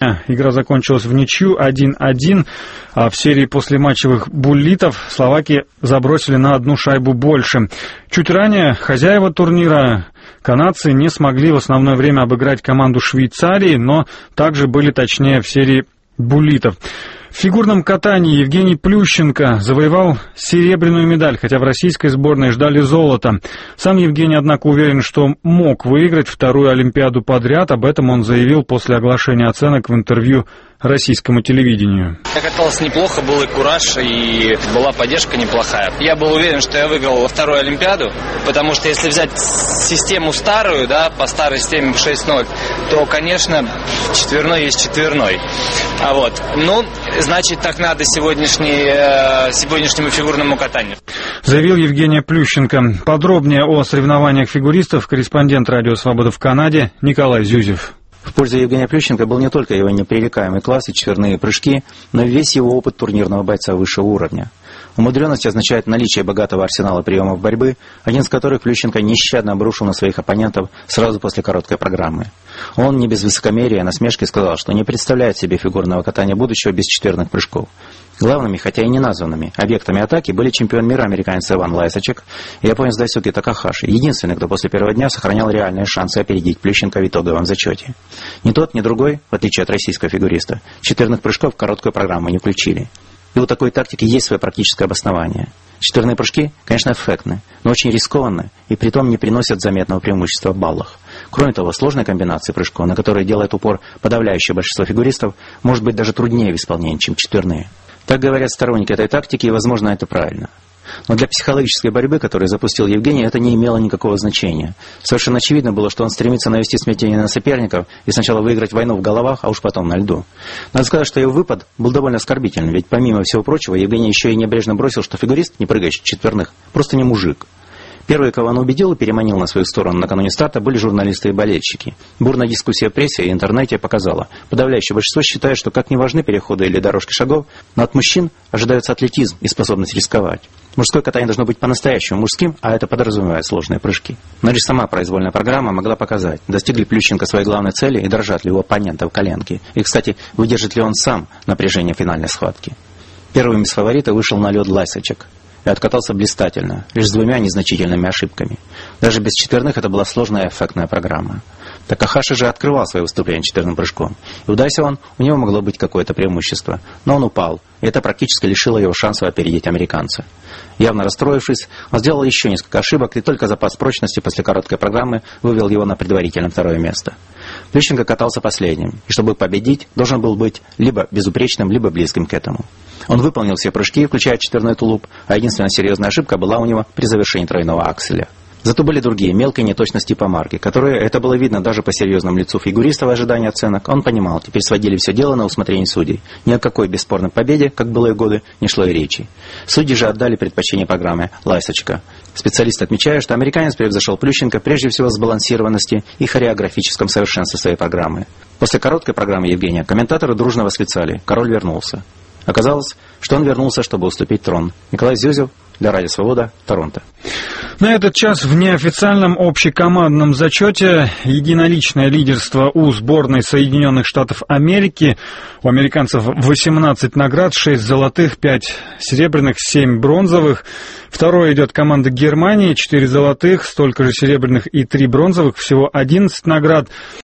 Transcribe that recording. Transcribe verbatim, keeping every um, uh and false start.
Германия. Игра закончилась в ничью один-один. А в серии послематчевых буллитов словаки забросили на одну шайбу больше. Чуть ранее хозяева турнира, канадцы, не смогли в основное время обыграть команду Швейцарии, но также были точнее в серии буллитов. В фигурном катании Евгений Плющенко завоевал серебряную медаль, хотя в российской сборной ждали золота. Сам Евгений, однако, уверен, что мог выиграть вторую Олимпиаду подряд. Об этом он заявил после оглашения оценок в интервью российскому телевидению. Я катался неплохо, был и кураж, и была поддержка неплохая. Я был уверен, что я выиграл вторую Олимпиаду, потому что если взять систему старую, да, по старой системе в шесть ноль, то, конечно, четверной есть четверной. А вот, ну, значит, так надо сегодняшней, э, сегодняшнему фигурному катанию. Заявил Евгений Плющенко. Подробнее о соревнованиях фигуристов корреспондент «Радио Свобода» в Канаде Николай Зюзев. В пользу Евгения Плющенко был не только его непререкаемый класс и четверные прыжки, но и весь его опыт турнирного бойца высшего уровня. Умудренность означает наличие богатого арсенала приемов борьбы, один из которых Плющенко нещадно обрушил на своих оппонентов сразу после короткой программы. Он не без высокомерия и насмешки сказал, что не представляет себе фигурного катания будущего без четверных прыжков. Главными, хотя и не названными, объектами атаки были чемпион мира американец Иван Лайсачек и японец Дайсуки Такахаши, единственный, кто после первого дня сохранял реальные шансы опередить Плющенко в итоговом зачете. Ни тот, ни другой, в отличие от российского фигуриста, четверных прыжков в короткую программу не включили. И у такой тактики есть свое практическое обоснование. Четверные прыжки, конечно, эффектны, но очень рискованны и притом не приносят заметного преимущества в баллах. Кроме того, сложные комбинации прыжков, на которые делает упор подавляющее большинство фигуристов, может быть даже труднее в исполнении, чем четверные. Так говорят сторонники этой тактики, и, возможно, это правильно. Но для психологической борьбы, которую запустил Евгений, это не имело никакого значения. Совершенно очевидно было, что он стремится навести смятение на соперников и сначала выиграть войну в головах, а уж потом на льду. Надо сказать, что его выпад был довольно оскорбительным, ведь помимо всего прочего, Евгений еще и небрежно бросил, что фигурист, не прыгающий четверных, просто не мужик. Первые, кого он убедил и переманил на свою сторону накануне старта, были журналисты и болельщики. Бурная дискуссия в прессе и интернете показала. Подавляющее большинство считает, что как ни важны переходы или дорожки шагов, но от мужчин ожидается атлетизм и способность рисковать. Мужское катание должно быть по-настоящему мужским, а это подразумевает сложные прыжки. Но лишь сама произвольная программа могла показать, достиг ли Плющенко своей главной цели и дрожат ли у оппонентов коленки. И, кстати, выдержит ли он сам напряжение финальной схватки. Первым из фаворитов вышел на лед Лайсачек и откатался блистательно, лишь с двумя незначительными ошибками. Даже без четверных это была сложная и эффектная программа. Такахаши же открывал свое выступление четверным прыжком. И удайся он, у него могло быть какое-то преимущество. Но он упал, и это практически лишило его шанса опередить американца. Явно расстроившись, он сделал еще несколько ошибок, и только запас прочности после короткой программы вывел его на предварительное второе место. Плющенко катался последним, и чтобы победить, должен был быть либо безупречным, либо близким к этому. Он выполнил все прыжки, включая четверной тулуп, а единственная серьезная ошибка была у него при завершении тройного акселя. Зато были другие мелкие неточности по марке, которые, это было видно даже по серьезному лицу фигуриста в ожидании оценок. Он понимал, теперь сводили все дело на усмотрение судей. Ни о какой бесспорной победе, как было и годы, не шло и речи. Судьи же отдали предпочтение программе Лайсачека. Специалисты отмечают, что американец превзошел Плющенко прежде всего в сбалансированности и хореографическом совершенстве своей программы. После короткой программы Евгения комментаторы дружно восклицали: «Король вернулся». Оказалось, что он вернулся, чтобы уступить трон. Николай Зюзев для Радио Свобода, Торонто. На этот час в неофициальном общекомандном зачете единоличное лидерство у сборной Соединенных Штатов Америки. У американцев восемнадцать наград, шесть золотых, пять серебряных, семь бронзовых. Второе идет команда Германии, четыре золотых, столько же серебряных и три бронзовых, всего одиннадцать наград.